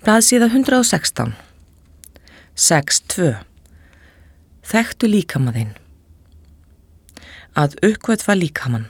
Blaðsíða 116. 6.2. Þekktu líkama þinn. Að uppgötva líkamann.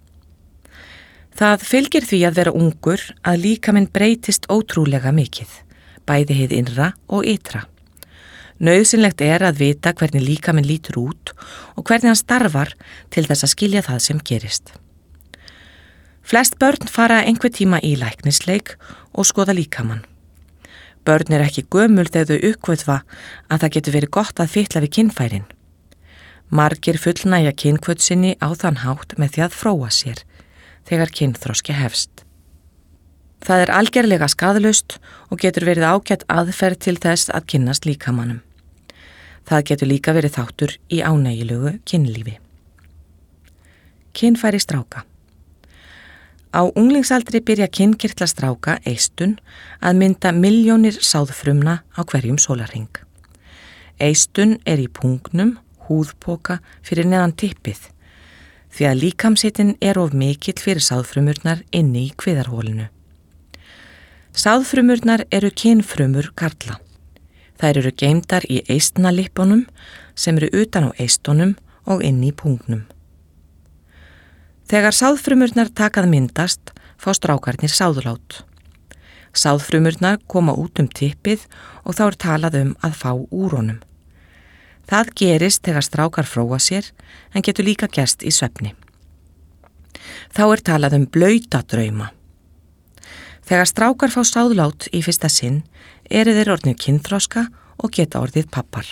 Það fylgir því að vera ungur að líkaminn breytist ótrúlega mikið, bæði hið innra og ytra. Nauðsynlegt er að vita hvernig líkaminn lítur út og hvernig hann starfar til þess að skilja það sem gerist. Flest börn fara einhver tíma í læknisleik og skoða líkamann. Börn ekki gömul þegar þau uppgötva að það getur verið gott að fitla við kynfærin. Margir fullnægja kynhvöt sinni á þann hátt með því að fróa sér þegar kynþroski hefst. Það er algerlega skaðlaust og getur verið ágætt aðferð til þess að kynnast líkamannum. Það getur líka verið þáttur í ánægjulegu kynlífi. Kynfæri stráka. Á unglingsaldri byrja kynkirtlar stráka eistun að mynda milljónir sáðfrumna á hverjum sólarhring. Eistun í pungnum, húðpoka fyrir neðan tippið, því að líkamshitinn of mikill fyrir sáðfrumurnar inni í kviðarhólinu. Sáðfrumurnar eru kynfrumur karla. Þær eru geymdar í eistnalippunum sem eru utan á eistunum og inni í pungnum. Þegar sáðfrumurnar takað myndast, fá strákarnir sáðlát. Sáðfrumurnar koma út tippið og þá talað að fá úr honum. Það gerist þegar strákar fróa sér, en getur líka gerst í svefni. Þá talað blauta drauma. Þegar strákar fá sáðlát í fyrsta sinn, þeir orðnir kynþroska og geta orðið pappar.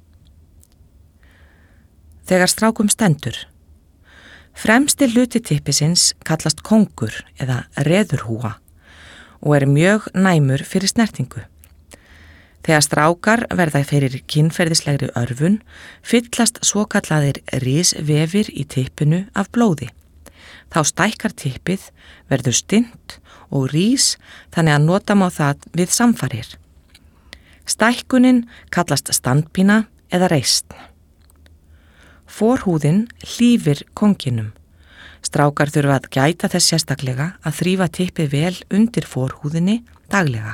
Þegar strákum stendur. Fremsti hluti tippisins kallast kóngur eða reðurhúa og mjög næmur fyrir snertingu. Þegar strákar verða fyrir kynferðislegri örvun, fyllast svokallaðir risvefir í tippinu af blóði. Þá stækkar tippið, verður stinnt og rís þannig að nota má það við samfarir. Stækkunin kallast standpína eða reisn. Forhúðin hlífir kónginum. Strákar þurfa að gæta þess sérstaklega að þrífa tippið vel undir forhúðinni daglega.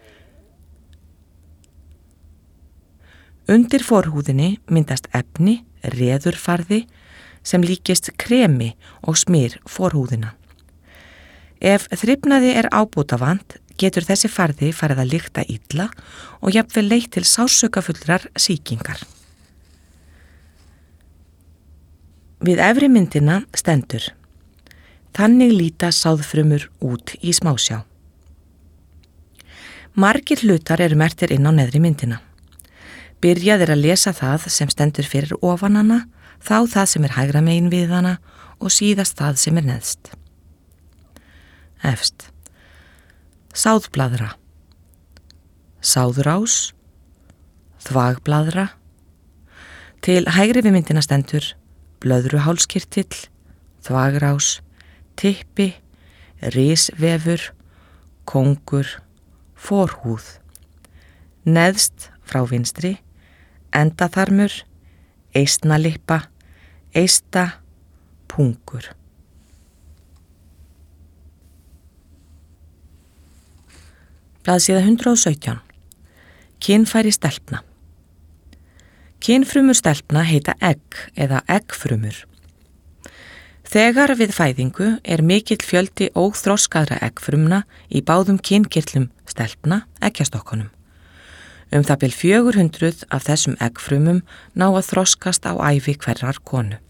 Undir forhúðinni myndast efni, reðurfarði, sem líkist kremi og smyr forhúðina. Ef þrifnaði ábótavant, getur þessi farði farið að lykta illa og jafnvel leitt til sársaukafullrar sýkingar. Við efri myndina stendur. Þannig líta sáðfrumur út í smásjá. Margir hlutar merktir inn á neðri myndina. Byrjað að lesa það sem stendur fyrir ofan hana, þá það sem hægra megin við hana og síðast það sem neðst. Efst. Sáðblaðra. Sáðrás. Þvagblaðra. Til hægri við myndina stendur blöðruhálskirtill, þvagrás, tippi, risvefur, kóngur, forhúð. Neðst frá vinstri, endaþarmur, eistnalippa, eista, pungur. Blaðsíða 117. Kynfæri stelpna. Kynfrumur stelpna heita egg eða eggfrumur. Þegar við fæðingu mikill fjöldi óþroskaðra eggfrumna í báðum kynkirtlum stelpna, eggjastokkunum. Það bil 400 af þessum eggfrumum ná að þroskast á ævi hverrar konu.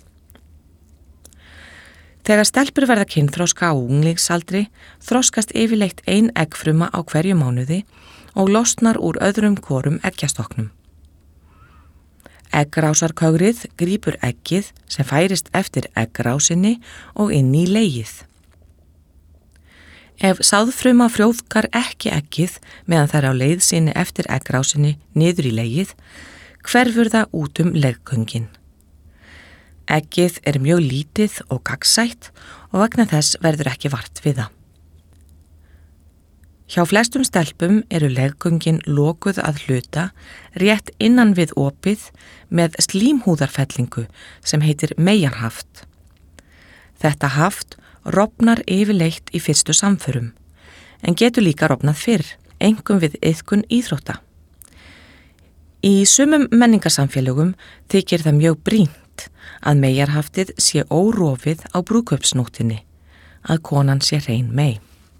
Þegar stelpur verða kynþroska á unglingsaldri, þroskast yfirleitt ein eggfruma á hverju mánuði og losnar úr öðrum hvorum eggjastoknum. Eggrásarkögrið grípur eggið sem færist eftir eggrásinni og inn í legið. Ef sáðfruma frjóvgar ekki eggið meðan þær á leið sinni eftir eggrásinni niður í legið, hverfur það út leggöngin. Eggið mjög lítið og gagnsætt og vegna þess verður ekki vart við það. Hjá flestum stelpum leggöngin lokuð að hluta rétt innan við opið með slímhúðarfellingu sem heitir meyjarhaft. Þetta haft rofnar yfirleitt í fyrstu samförum, en getur líka rofnað fyrr einkum við iðkun íþrótta. Í sumum menningarsamfélögum þykir það mjög brýnt að meyjarhaftið sé órofið á brúðkaupsnóttinni, að konan sé hrein mey.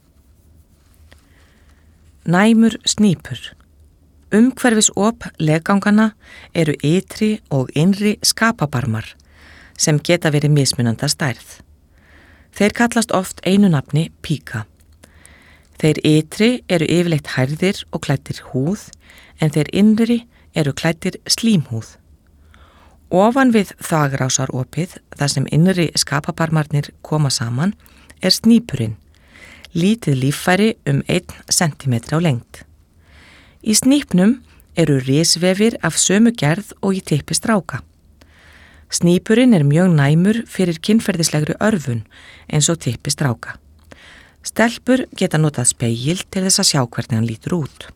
Næmur snýpur. Umhverfis op leggangana eru ytri og innri skapabarmar sem geta verið mismunandi að stærð. Þeir kallast oft einu nafni píka. Þeir ytri eru yfirleitt hærðir og klæddir húð en þeir innri eru klæddir slímhúð. Ofan við þvagrásaropið þar sem innri skapabarmarnir koma saman er snýpurinn, lítið líffæri 1 sentimetri á lengd. Í snýpnum eru risvefir af sömu gerð og í typpi stráka. Snýpurinn er mjög næmur fyrir kynferðislegri örfun eins og typpi stráka. Stelpur geta notað spegil til þess að sjá hvernig hann lítur út.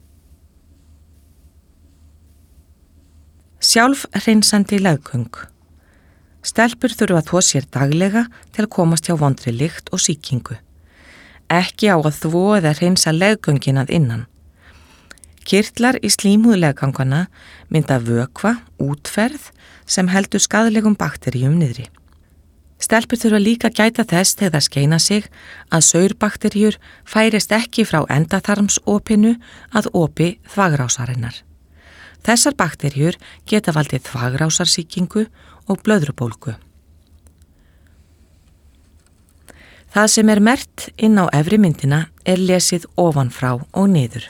Sjálf hreinsandi leggöng. Stelpur þurfa að þvo sér daglega til að komast hjá vondri lykt og sýkingu. Ekki á að þvo eða hreinsa leggöngin að innan. Kirtlar í slímhúðleggangana mynda vökva, útferð sem heldur skaðlegum bakteríum niðri. Stelpur þurfa líka að gæta þess þegar það skeina sig að saurbakteríur færist ekki frá endaþarmsopinu að opi þvagrásarinnar. Þessar bakteríur geta valdið þvagrásarsýkingu og blöðrubólgu. Það sem er merkt inn á efri myndina er lesið ofanfrá og niður.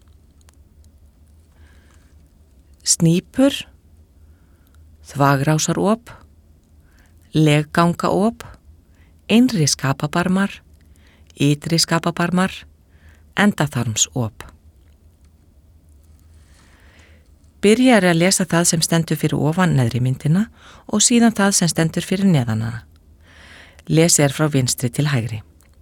Snýpur, þvagrásarop, leggangaop, innri skapabarmar, ytri skapabarmar, endaþarmsop. Byrja að lesa það sem stendur fyrir ofan neðri myndina og síðan það sem stendur fyrir neðan hana. Lesið frá vinstri til hægri.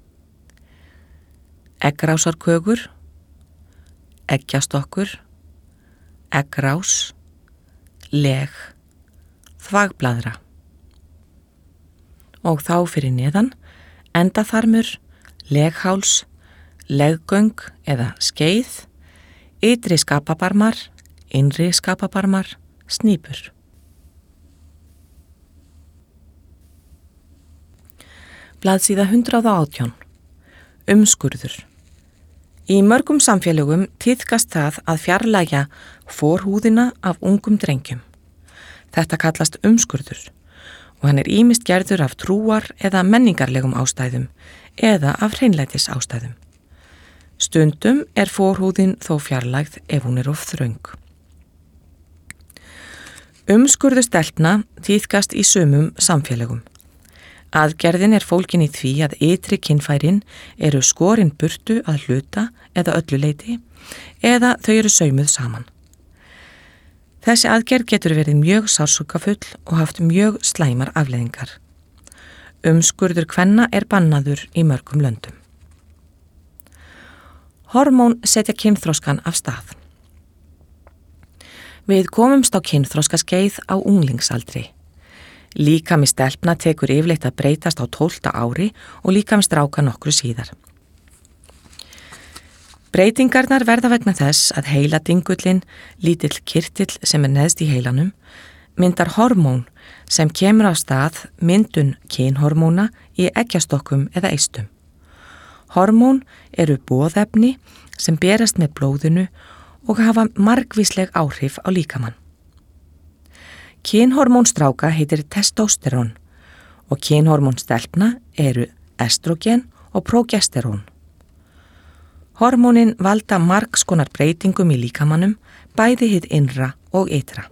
Eggrásarkögur, eggjastokkur, eggrás, leg, þvagblaðra. Og þá fyrir neðan, endaþarmur, legháls, leggöng eða skeið, ytri skapabarmar, innri skapabarmar, snýpur. Blaðsíða 118. Umskurður. Í mörgum samfélögum tíðkast það að fjarlægja forhúðina af ungum drengjum. Þetta kallast umskurður og hann er ýmist gerður af trúar eða menningarlegum ástæðum eða af hreinlætis ástæðum. Stundum er forhúðin þó fjarlægð ef hún er of þröng. Umskurður stelpna tíðkast í sumum samfélögum. Aðgerðin er fólkin í því að ytri kynfærin eru skorin burtu að hluta eða öllu leyti eða þau eru saumuð saman. Þessi aðgerð getur verið mjög sársaukafull og haft mjög slæmar afleiðingar. Umskurður kvenna er bannaður í mörgum löndum. Hormón setja kynþroskan af stað. Við komumst á kynþroskaskeið á unglingsaldri. Líkami stelpna tekur yfirleitt að breytast á 12. ári og líkami stráka nokkru síðar. Breytingarnar verða vegna þess að heiladingullinn, lítill kirtill sem er neðst í heilanum, myndar hormón sem kemur á stað myndun kynhormóna í eggjastokkum eða eistum. Hormón eru boðefni sem berast með blóðinu og hafa margvísleg áhrif á líkamann. Kynhormón stráka heitir testósterón og kynhormón stelpna eru estrogen og prógesterón. Hormónin valda margs konar breytingum í líkamannum, bæði hið innra og ytra.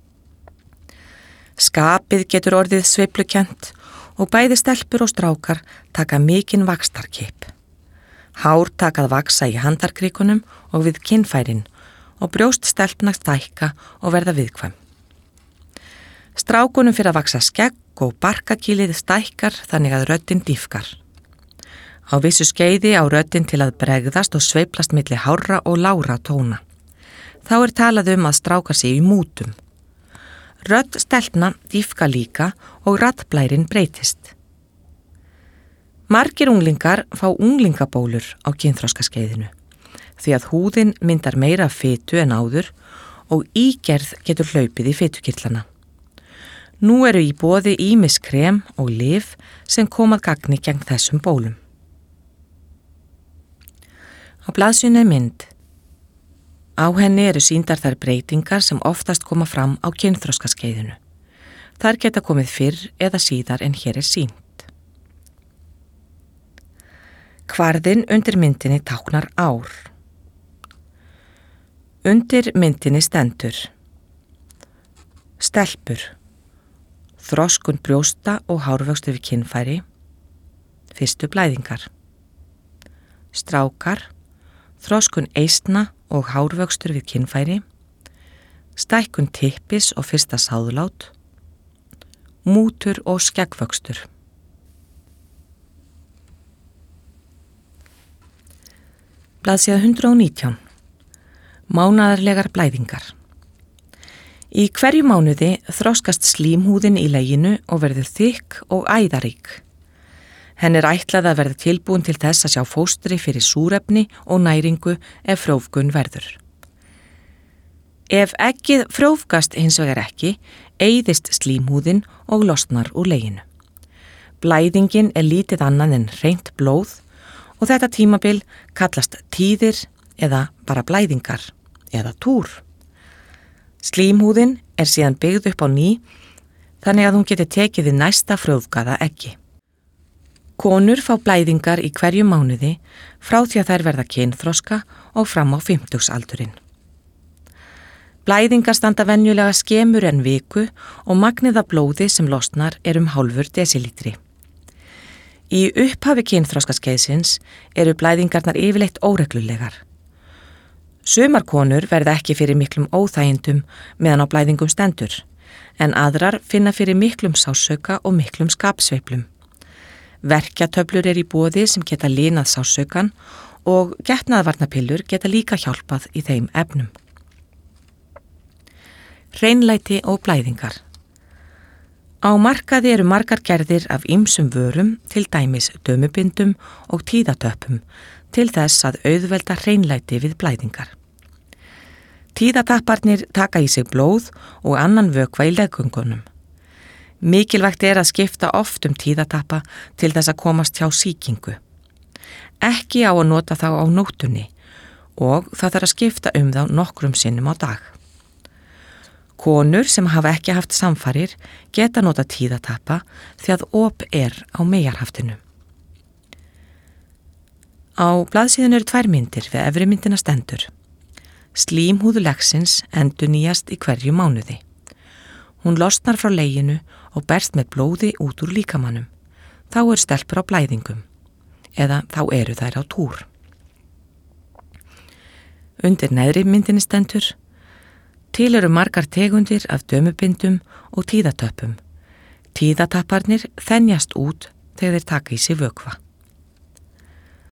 Skapið getur orðið sveiflukent og bæði stelpur og strákar taka mikinn vaxtarkipp. Hár takað vaksa í handarkrikunum og við kynfærin og brjóst stelpna stækka og verða viðkvæm. Strákunum fyrir að vaksa skegg og barkakýlið stækkar þannig að röddin dýfkar. Á vissu skeiði á röddin til að bregðast og sveiflast milli hárra og lágra tóna. Þá er talað að strákar sig í mútum. Rödd stelpna dýfka líka og raddblærinn breytist. Margir unglingar fá unglingabólur á kynþroskaskeiðinu. því að húðin myndar meira fitu en áður og ígerð getur hlaupið í fitukirtlana. Nú eru í boði ýmis krem og lyf sem komað gagni gegn þessum bólum. Á blaðsíðunni er mynd. Á henni eru sýndar þær breytingar sem oftast koma fram á kynþroskaskeiðinu. Þær geta komið fyrr eða síðar en hér er sýnt. Kvarðinn undir myndinni táknar ár. Undir myndinni stendur: stelpur, þroskun brjósta og hárvöxtur við kynfæri, fyrstu blæðingar. Strákar, þroskun eistna og hárvöxtur við kynfæri, stækkun typpis og fyrsta sáðlát, mútur og skeggvöxtur. Blaðsíða 119. Mánaðarlegar blæðingar. Í hverju mánuði þroskast slímhúðin í leginu og verður þykk og æðarík. Henni er ætlað að verða tilbúin til þess að sjá fóstri fyrir súrefni og næringu ef frjóvgun verður. Ef eggið frjóvgast hins vegar ekki, eyðist slímhúðin og losnar úr leginu. Blæðingin er lítið annað en hreint blóð og þetta tímabil kallast tíðir eða bara blæðingar eða túr. Slímhúðin er síðan byggð upp á ný þannig að hún geti tekið við næsta frjóvgaða eggi. Konur fá blæðingar í hverju mánuði frá því að þær verða kynþroska og fram á 50-aldurinn. Blæðingar standa venjulega skemur en viku og magnið af blóði sem losnar er hálfur desilítri. Í upphafi kynþroskaskeiðsins eru blæðingarnar yfirleitt óreglulegar. Sumar konur verða ekki fyrir miklum óþægindum meðan á blæðingum stendur, en aðrar finna fyrir miklum sársauka og miklum skapsveiflum. Verkjatöflur í boði sem geta linað sársaukan og getnaðarvarnapillur geta líka hjálpað í þeim efnum. Hreinlæti og blæðingar. Á markaði eru margar gerðir af ýmsum vörum, til dæmis dömubindum og tíðatöppum, til þess að auðvelda hreinlæti við blæðingar. Tíðatapparnir taka í sig blóð og annan vökva í leggöngunum. Mikilvægt er að skipta oft tíðatappa til þess að komast hjá sýkingu. Ekki á að nota þá á nóttunni og það þarf að skipta þá nokkrum sinnum á dag. Konur sem hafa ekki haft samfarir geta nota tíðatappa því að op er á meyjarhaftinu. Á blaðsíðunni eru 2 myndir við efri myndina stendur. Slímhúð legsins endurnýjast í hverju mánuði. Hún losnar frá leginu og berst með blóði út úr líkamannum. Þá eru stelpur á blæðingum, eða þá eru þær á túr. Undir neðri myndinni stendur: til eru margar tegundir af dömubindum og tíðatöppum. Tíðatapparnir þenjast út þegar þeir taka í sig vökva.